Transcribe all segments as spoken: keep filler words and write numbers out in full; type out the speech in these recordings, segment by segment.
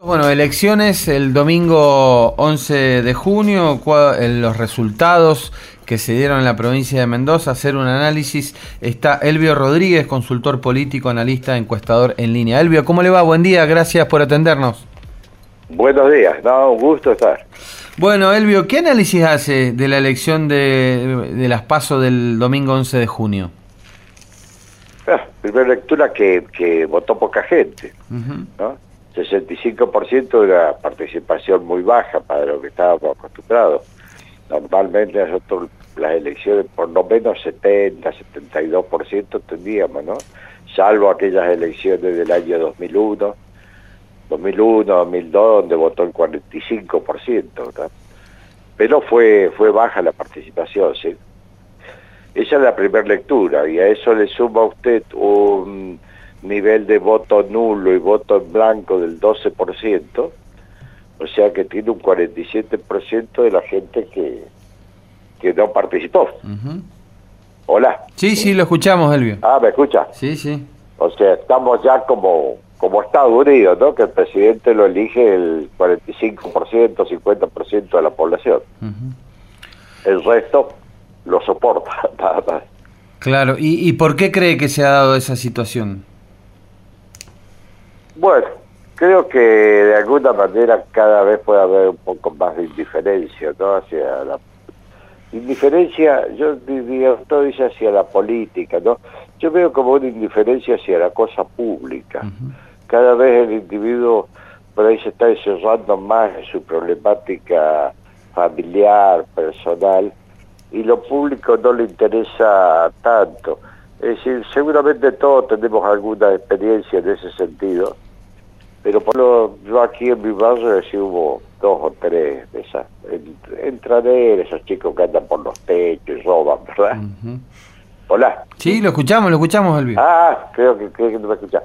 Bueno, elecciones el domingo once de junio, los resultados que se dieron en la provincia de Mendoza, hacer un análisis, está Elvio Rodríguez, consultor político, analista, encuestador en línea. Elvio, ¿cómo le va? Buen día, gracias por atendernos. Buenos días, no, un gusto estar. Bueno, Elvio, ¿qué análisis hace de la elección de, de las PASO del domingo once de junio? Ah, primera lectura que, que votó poca gente, uh-huh. ¿no? sesenta y cinco por ciento de una participación muy baja para lo que estábamos acostumbrados. Normalmente nosotros las elecciones por lo menos setenta, setenta y dos por ciento tendríamos, ¿no? Salvo aquellas elecciones del año dos mil uno, dos mil uno, dos mil dos, donde votó el cuarenta y cinco por ciento, ¿no? Pero fue, fue baja la participación, ¿sí? Esa es la primera lectura, y a eso le suma a usted un nivel de voto nulo y voto en blanco del doce por ciento, o sea que tiene un cuarenta y siete por ciento de la gente que, que no participó. Uh-huh. Hola. Sí, sí, lo escuchamos, Elvio. Ah, ¿me escucha? Sí, sí. O sea, estamos ya como, como Estados Unidos, ¿no? Que el presidente lo elige el cuarenta y cinco por ciento, cincuenta por ciento de la población. Uh-huh. El resto lo soporta, nada más. Claro, ¿y, y por qué cree que se ha dado esa situación? Bueno, creo que de alguna manera cada vez puede haber un poco más de indiferencia, ¿no? Hacia la indiferencia, yo diría, todo dice hacia la política, ¿no? Yo veo como una indiferencia hacia la cosa pública. Uh-huh. Cada vez el individuo por ahí se está encerrando más en su problemática familiar, personal, y lo público no le interesa tanto. Es decir, seguramente todos tenemos alguna experiencia en ese sentido, pero por lo yo aquí en mi barrio sí hubo dos o tres de esas entraderas, esos chicos que andan por los techos y roban, ¿verdad? Uh-huh. Hola. Sí, lo escuchamos, lo escuchamos, Elvio. Ah, creo que, creo que no me escuchas.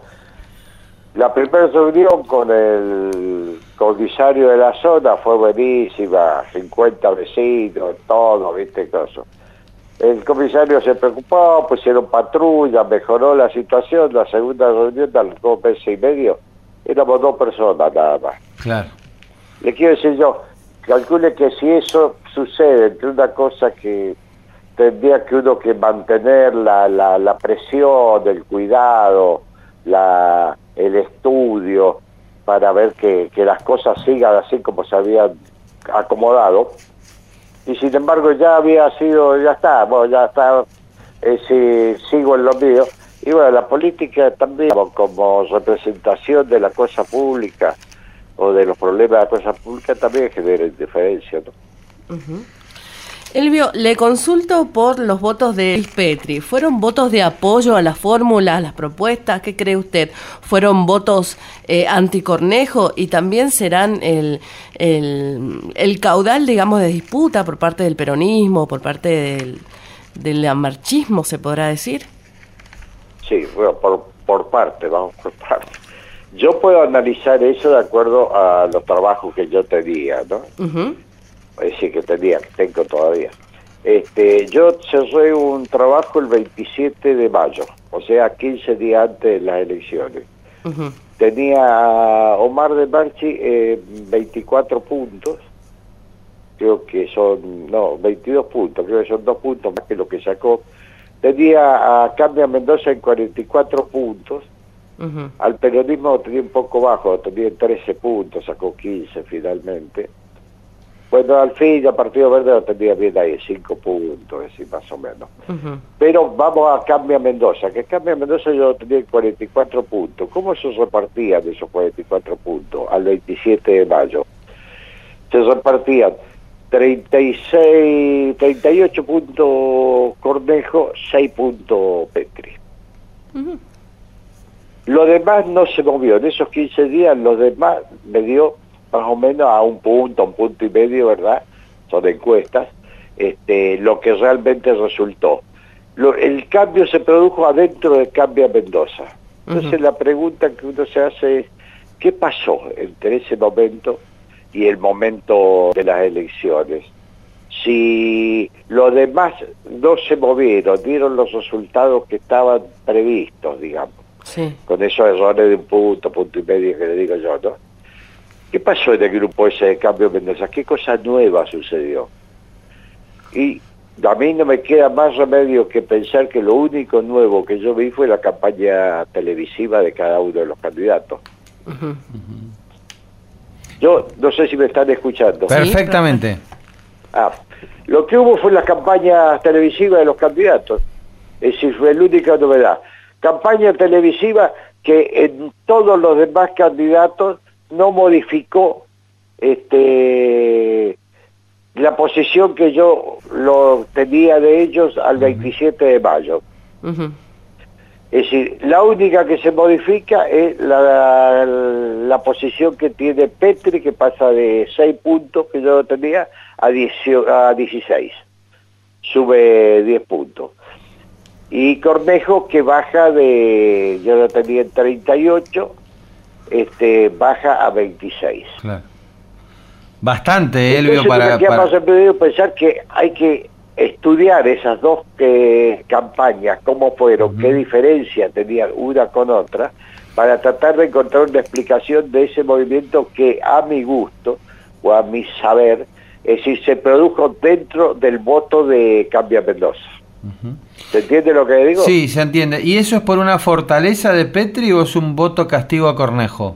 La primera reunión con el comisario de la zona fue buenísima, cincuenta vecinos, todo, viste, cosas. El comisario se preocupó, pusieron patrulla, mejoró la situación. La segunda reunión, a los dos meses y medio, éramos dos personas nada más. Claro. Le quiero decir yo, calcule que si eso sucede entre una cosa que tendría que uno que mantener la, la, la presión, el cuidado, la, el estudio, para ver que, que las cosas sigan así como se habían acomodado, y sin embargo ya había sido, ya está, bueno, ya está, eh, si, sigo en lo mío. Y bueno, la política también, como representación de la cosa pública o de los problemas de la cosa pública, también genera indiferencia, ¿no? Uh-huh. Elvio, le consulto por los votos de Luis Petri. ¿Fueron votos de apoyo a las fórmulas, a las propuestas? ¿Qué cree usted? ¿Fueron votos eh, anticornejo? Y también serán el, el, el caudal, digamos, de disputa por parte del peronismo, por parte del, del amarchismo, se podrá decir. Sí, bueno, por, por parte, vamos por parte. Yo puedo analizar eso de acuerdo a los trabajos que yo tenía, ¿no? Uh-huh. Es decir, que tenía, que tengo todavía. Este, yo cerré un trabajo el veintisiete de mayo, o sea, quince días antes de las elecciones. Uh-huh. Tenía a Omar de Marchi eh, veinticuatro puntos, creo que son, no, veintidós puntos, creo que son dos puntos más que lo que sacó. Tenía a Cambia Mendoza en cuarenta y cuatro puntos, uh-huh. Al peronismo tenía un poco bajo, tenía trece puntos, sacó quince finalmente. Bueno, al fin, a Partido Verde lo tenía bien ahí, cinco puntos, así más o menos. Uh-huh. Pero vamos a Cambia Mendoza, que Cambia Mendoza yo tenía cuarenta y cuatro puntos. ¿Cómo se repartían esos cuarenta y cuatro puntos al veintisiete de mayo? Se repartían treinta y seis, treinta y ocho puntos Cornejo, seis puntos Petri. Uh-huh. Lo demás no se movió. En esos quince días, los demás me dio más o menos a un punto, un punto y medio, ¿verdad? Son encuestas, este, lo que realmente resultó. Lo, el cambio se produjo adentro de Cambia Mendoza. Entonces uh-huh. La pregunta que uno se hace es, ¿qué pasó entre ese momento y el momento de las elecciones? Si los demás no se movieron, dieron los resultados que estaban previstos, digamos, sí. Con esos errores de un punto, punto y medio que le digo yo, ¿no? ¿qué pasó en el grupo ese de Cambio Mendoza? ¿Qué cosa nueva sucedió? Y a mí no me queda más remedio que pensar que lo único nuevo que yo vi fue la campaña televisiva de cada uno de los candidatos. Uh-huh. Yo no sé si me están escuchando. Perfectamente. Ah, lo que hubo fue la campaña televisiva de los candidatos. Es decir, fue la única novedad. Campaña televisiva que en todos los demás candidatos no modificó este la posición que yo lo tenía de ellos al veintisiete de mayo. Uh-huh. Es decir, la única que se modifica es la, la posición que tiene Petri, que pasa de seis puntos que yo tenía a, a dieciséis. Sube diez puntos. Y Cornejo, que baja de, yo lo tenía en treinta y ocho, este, baja a veintiséis. Claro. Bastante, Elvio, para... Entonces, para... me podido pensar que hay que estudiar esas dos eh, campañas, cómo fueron, uh-huh. qué diferencia tenían una con otra, para tratar de encontrar una explicación de ese movimiento que a mi gusto, o a mi saber, es decir, se produjo dentro del voto de Cambia Mendoza. Uh-huh. ¿Se entiende lo que digo? Sí, se entiende. ¿Y eso es por una fortaleza de Petri o es un voto castigo a Cornejo?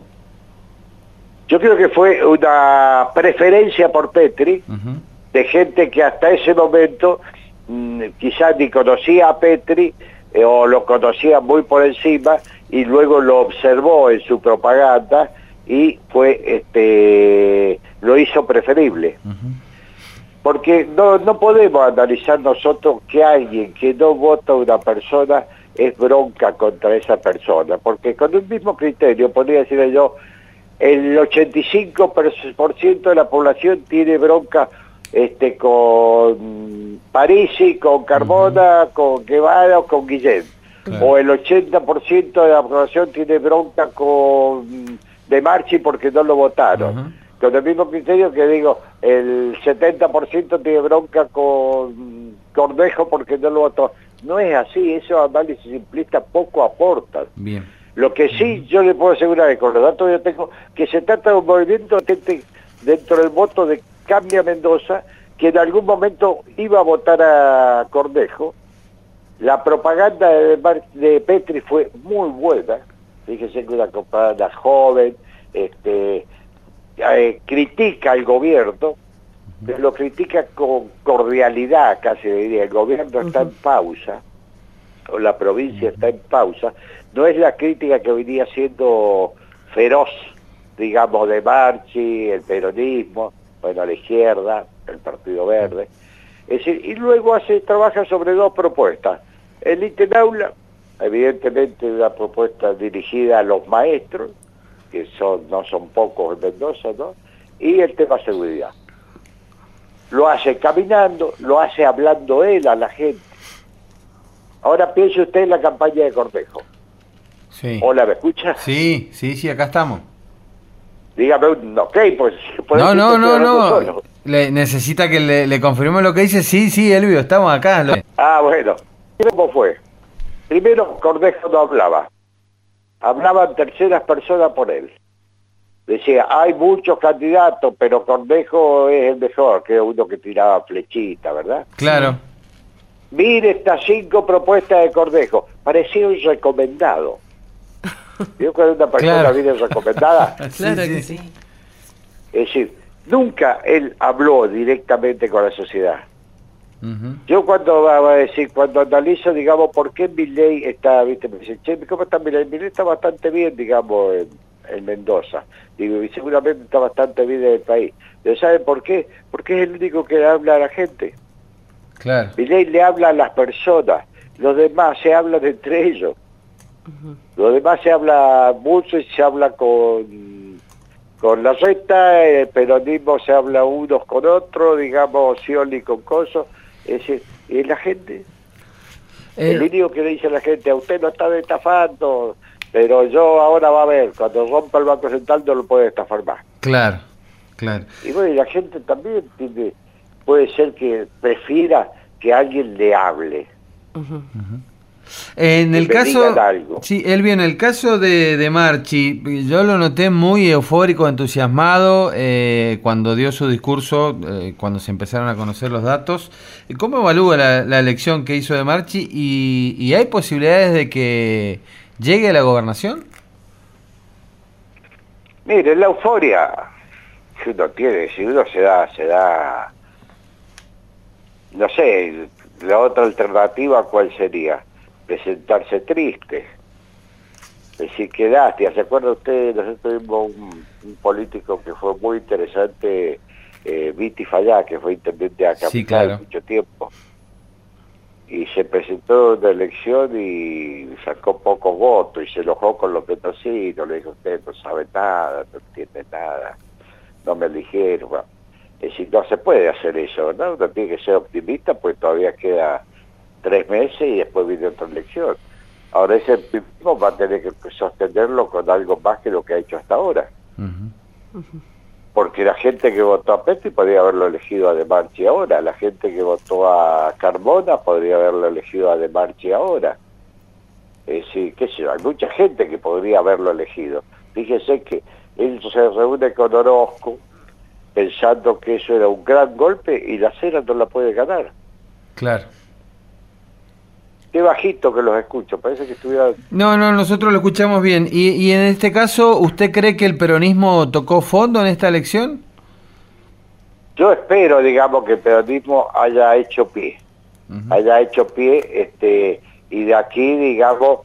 Yo creo que fue una preferencia por Petri, uh-huh. de gente que hasta ese momento mmm, quizás ni conocía a Petri eh, o lo conocía muy por encima y luego lo observó en su propaganda y fue este lo hizo preferible. Uh-huh. Porque no, no podemos analizar nosotros que alguien que no vota a una persona es bronca contra esa persona, porque con un mismo criterio podría decirle yo, el ochenta y cinco por ciento de la población tiene bronca este con Parisi, con Carmona, uh-huh. con Guevara o con Guillén. Claro. O el ochenta por ciento de la población tiene bronca con De Marchi porque no lo votaron. Uh-huh. Con el mismo criterio que digo, el setenta por ciento tiene bronca con Cornejo porque no lo votó. No es así, esos análisis simplistas poco aportan. Bien. Lo que sí yo le puedo asegurar es con los datos que yo tengo, que se trata de un movimiento dentro del voto de Cambia Mendoza, que en algún momento iba a votar a Cornejo. La propaganda de, de Petri fue muy buena, fíjese que una propaganda joven, este, eh, critica al gobierno, pero lo critica con cordialidad, casi diría, el gobierno está en pausa, o la provincia está en pausa. No es la crítica que venía siendo feroz, digamos, de Marchi, el peronismo, bueno, la izquierda, el Partido Verde. Es decir, y luego hace, trabaja sobre dos propuestas. El ITENAULA, evidentemente una propuesta dirigida a los maestros, que son no son pocos en Mendoza, ¿no? Y el tema seguridad. Lo hace caminando, lo hace hablando él a la gente. Ahora piense usted en la campaña de Cornejo. Sí. Hola, ¿me escucha? Sí, sí, sí, acá estamos. Dígame un ok, pues... No, no, no, no. Le, necesita que le, le confirme lo que dice. Sí, sí, Elvio, estamos acá. Lo... Ah, bueno. ¿Cómo fue? Primero, Cornejo no hablaba. Hablaban terceras personas por él. Decía, hay muchos candidatos, pero Cornejo es el mejor, que es uno que tiraba flechita, ¿verdad? Claro. Mire estas cinco propuestas de Cornejo. Parecía un recomendado. ¿Vio cuando una persona claro. viene recomendada? Claro que sí. Es decir, nunca él habló directamente con la sociedad. Uh-huh. Yo cuando va a decir, cuando analizo, digamos, por qué Milei está, viste, me dicen, che, ¿cómo está Milei? Milei está bastante bien, digamos, en, en Mendoza. Digo, y seguramente está bastante bien en el país. Pero ¿saben por qué? Porque es el único que le habla a la gente. Claro. Milei le habla a las personas, los demás se hablan entre ellos. Uh-huh. Los demás se habla mucho y se habla con, con la reta, el peronismo se habla unos con otros, digamos, Scioli con Coso. Es decir, y la gente, eh, el único que le dice a la gente, a usted no está estafando, pero yo ahora va a ver, cuando rompa el Banco Central no lo puede estafar más. Claro, claro. Y bueno, y la gente también tiene, puede ser que prefiera que alguien le hable. Uh-huh. Uh-huh. En el me caso, digan algo. sí, Elvio, en el caso de, de Marchi, yo lo noté muy eufórico, entusiasmado eh, cuando dio su discurso, eh, cuando se empezaron a conocer los datos. ¿Cómo evalúa la, la elección que hizo de Marchi y, y hay posibilidades de que llegue a la gobernación? Mire, la euforia que uno tiene, si uno se da, se da, no sé, la otra alternativa, ¿cuál sería? Presentarse triste. Es decir, qué lástima. ¿Se acuerda usted? Nosotros tuvimos un, un político que fue muy interesante, eh, Viti Fallá, que fue intendente de Capital sí, claro. mucho tiempo. Y se presentó en una elección y sacó pocos votos y se enojó con los mendocinos. Le dijo, usted no sabe nada, no entiende nada, no me eligieron. Bueno, es decir, no se puede hacer eso, ¿no? Uno tiene que ser optimista, pues todavía queda tres meses y después viene otra elección. Ahora ese optimismo va a tener que sostenerlo con algo más que lo que ha hecho hasta ahora. Uh-huh. Uh-huh. Porque la gente que votó a Petri podría haberlo elegido a De Marchi ahora, la gente que votó a Carmona podría haberlo elegido a De Marchi ahora. Es decir, qué sé yo, hay mucha gente que podría haberlo elegido. Fíjese que él se reúne con Orozco pensando que eso era un gran golpe y la Cera no la puede ganar. Claro. Qué bajito que los escucho, parece que estuviera... No, no, nosotros lo escuchamos bien. ¿Y, y en este caso, usted cree que el peronismo tocó fondo en esta elección? Yo espero, digamos, que el peronismo haya hecho pie. Uh-huh. Haya hecho pie, este, y de aquí, digamos,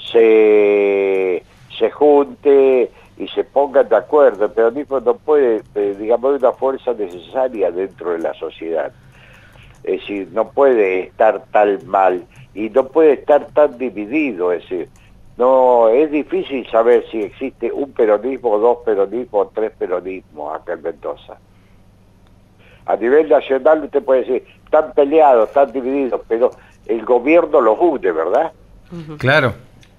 se, se junte y se pongan de acuerdo. El peronismo no puede, eh, digamos, es una fuerza necesaria dentro de la sociedad. Es decir, no puede estar tan mal y no puede estar tan dividido. Es decir, no es difícil saber si existe un peronismo, dos peronismos, tres peronismos acá en Mendoza. A nivel nacional usted puede decir, están peleados, están divididos, pero el gobierno los une, ¿verdad? Uh-huh. Claro.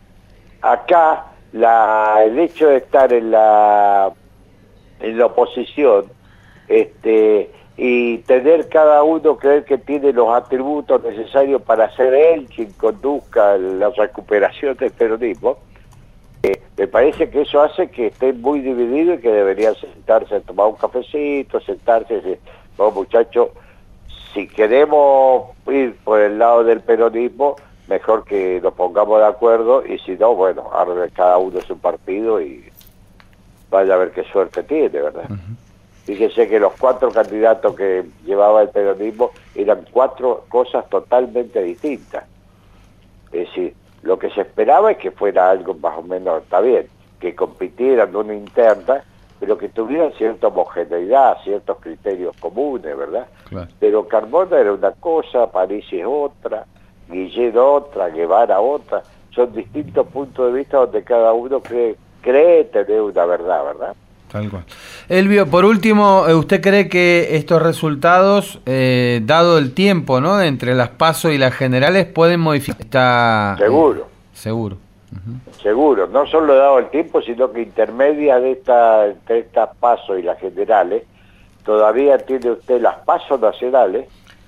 Acá la, el hecho de estar en la en la oposición, este y tener cada uno creer que tiene los atributos necesarios para ser él quien conduzca la recuperación del peronismo, eh, me parece que eso hace que estén muy divididos y que deberían sentarse a tomar un cafecito, sentarse y decir, bueno, muchachos, si queremos ir por el lado del peronismo, mejor que nos pongamos de acuerdo, y si no, bueno, arme cada uno su partido y vaya a ver qué suerte tiene, ¿verdad? Uh-huh. Fíjese que los cuatro candidatos que llevaba el peronismo eran cuatro cosas totalmente distintas. Es decir, lo que se esperaba es que fuera algo más o menos, está bien, que compitieran de una interna, pero que tuvieran cierta homogeneidad, ciertos criterios comunes, ¿verdad? Claro. Pero Carmona era una cosa, París es otra, Guillén otra, Guevara otra, son distintos puntos de vista donde cada uno cree, cree tener una verdad, ¿verdad? Tal cual. Elvio, por último, ¿usted cree que estos resultados, eh, dado el tiempo, ¿no?, entre las PASO y las generales, pueden modificar esta... Seguro. Eh, seguro. Uh-huh. Seguro. No solo dado el tiempo, sino que intermedia de esta, entre estas PASO y las generales, todavía tiene usted las PASO nacionales,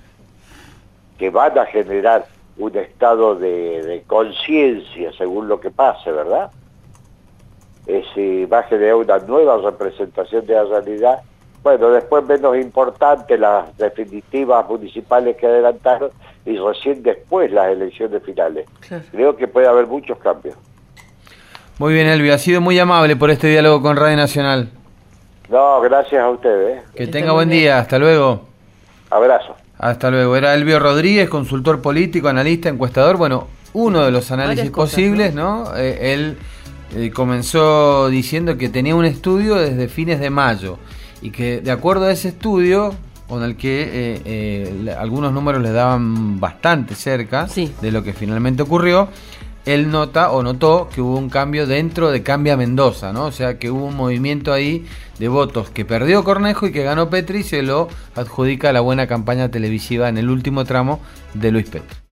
que van a generar un estado de, de conciencia según lo que pase, ¿verdad? Es decir, va a generar una nueva representación de la realidad. Bueno, después menos importante las definitivas municipales que adelantaron y recién después las elecciones finales. Claro. Creo que puede haber muchos cambios. Muy bien, Elvio, ha sido muy amable por este diálogo con Radio Nacional. No, gracias a ustedes. Que Está tenga buen día, hasta luego. Abrazo. Hasta luego. Era Elvio Rodríguez, consultor político, analista, encuestador. Bueno, uno de los análisis cosas, posibles, ¿no? ¿no? Eh, él eh, comenzó diciendo que tenía un estudio desde fines de mayo y que de acuerdo a ese estudio, con el que eh, eh, algunos números le daban bastante cerca sí. de lo que finalmente ocurrió, él nota o notó que hubo un cambio dentro de Cambia Mendoza, ¿no? O sea, que hubo un movimiento ahí de votos que perdió Cornejo y que ganó Petri, y se lo adjudica a la buena campaña televisiva en el último tramo de Luis Petri.